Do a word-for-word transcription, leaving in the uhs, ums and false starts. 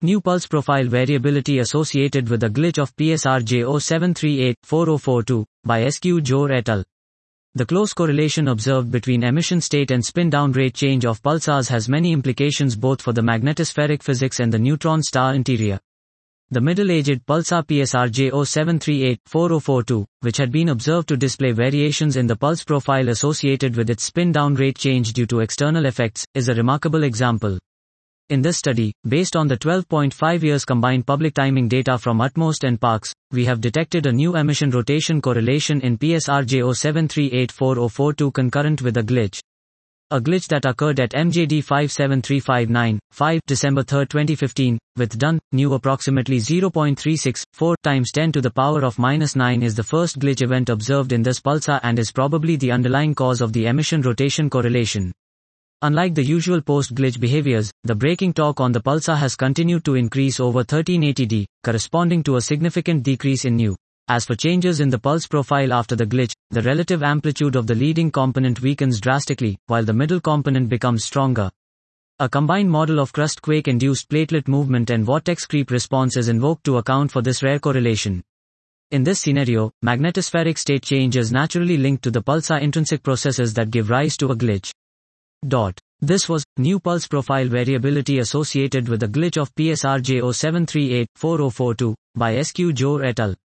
New pulse profile variability associated with a glitch of P S R J zero seven three eight four zero four two, by S Q Jor et al. The close correlation observed between emission state and spin-down rate change of pulsars has many implications both for the magnetospheric physics and the neutron star interior. The middle-aged pulsar P S R J zero seven three eight four zero four two, which had been observed to display variations in the pulse profile associated with its spin-down rate change due to external effects, is a remarkable example. In this study, based on the twelve point five years combined public timing data from Utmost and Parkes, we have detected a new emission rotation correlation in P S R J zero seven three eight four zero four two concurrent with a glitch. A glitch that occurred at M J D five seven three five nine five December third twenty fifteen, with done, new approximately zero point three six four times ten to the power of minus nine is the first glitch event observed in this pulsar and is probably the underlying cause of the emission rotation correlation. Unlike the usual post-glitch behaviors, the braking torque on the pulsar has continued to increase over thirteen eighty D, corresponding to a significant decrease in nu. As for changes in the pulse profile after the glitch, the relative amplitude of the leading component weakens drastically, while the middle component becomes stronger. A combined model of crust quake-induced platelet movement and vortex creep response is invoked to account for this rare correlation. In this scenario, magnetospheric state change is naturally linked to the pulsar intrinsic processes that give rise to a glitch. Dot. This was new pulse profile variability associated with a glitch of P S R J zero seven three eight four zero four two by S Q Jor et al.